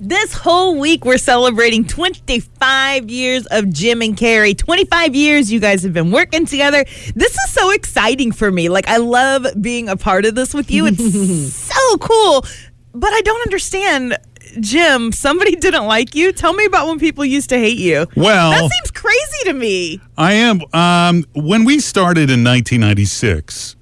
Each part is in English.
This whole week, we're celebrating 25 years of Jim and Carrie. 25 years you guys have been working together. This is so exciting for me. Like, I love being a part of this with you. It's so cool. But I don't understand, Jim, somebody didn't like you? Tell me about when people used to hate you. Well, that seems crazy to me. I am. When we started in 1996,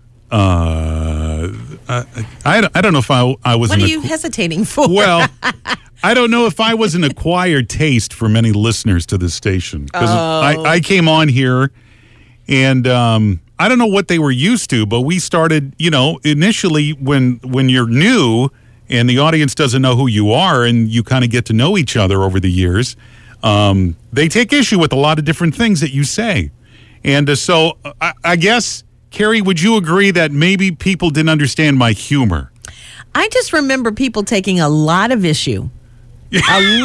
I don't know if I was. What are you hesitating for? Well, I don't know if I was an acquired taste for many listeners to this station, because I came on here, and I don't know what they were used to, but we started. Initially when you're new and the audience doesn't know who you are, and you kind of get to know each other over the years, they take issue with a lot of different things that you say, and so I guess. Carrie, would you agree that maybe people didn't understand my humor? I just remember people taking a lot of issue with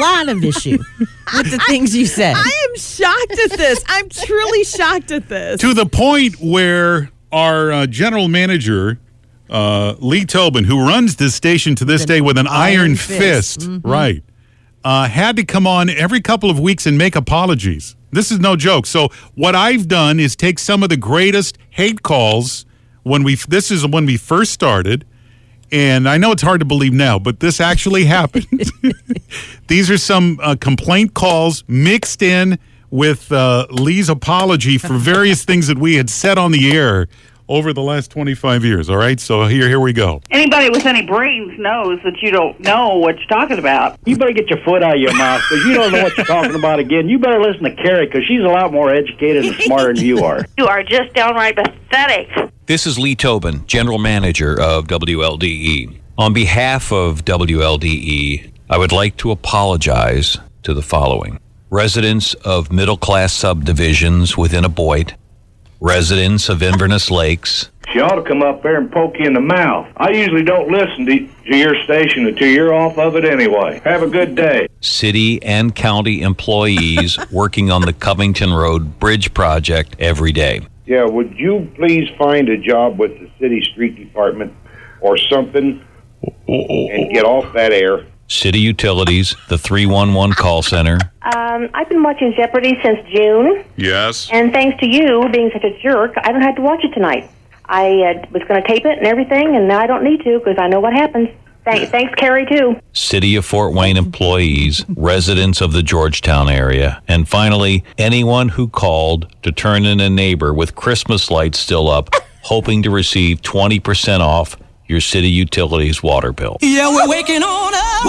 the things you said. I am shocked at this. I'm truly shocked at this. To the point where our general manager, Lee Tobin, who runs this station to this day with an iron fist, right, had to come on every couple of weeks and make apologies. This is no joke. So what I've done is take some of the greatest hate calls this is when we first started, and I know it's hard to believe now, but this actually happened. These are some complaint calls mixed in with Lee's apology for various things that we had said on the air over the last 25 years, all right? So here we go. Anybody with any brains knows that you don't know what you're talking about. You better get your foot out of your mouth, because you don't know what you're talking about again. You better listen to Carrie, because she's a lot more educated and smarter than you are. You are just downright pathetic. This is Lee Tobin, General Manager of WLDE. On behalf of WLDE, I would like to apologize to the following. Residents of middle-class subdivisions within a Boyd, residents of Inverness Lakes. She ought to come up there and poke you in the mouth. I usually don't listen to your station until you're off of it anyway. Have a good day. City and county employees working on the Covington Road Bridge project every day. Yeah, would you please find a job with the city street department or something and get off that air? City Utilities, the 311 call center. I've been watching Jeopardy since June. Yes. And thanks to you being such a jerk, I don't have to watch it tonight. I was going to tape it and everything, and now I don't need to because I know what happens. Thanks, Carrie, too. City of Fort Wayne employees, residents of the Georgetown area, and finally, anyone who called to turn in a neighbor with Christmas lights still up, hoping to receive 20% off your City Utilities water bill. Yeah, we're waking on up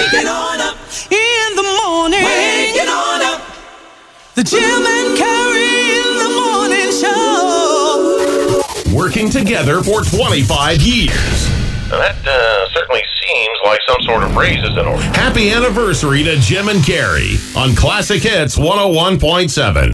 in the morning, waking on up. The Jim and Carrie in the morning show. Working together for 25 years. That certainly seems like some sort of raise is in order. Happy anniversary to Jim and Carrie on Classic Hits 101.7.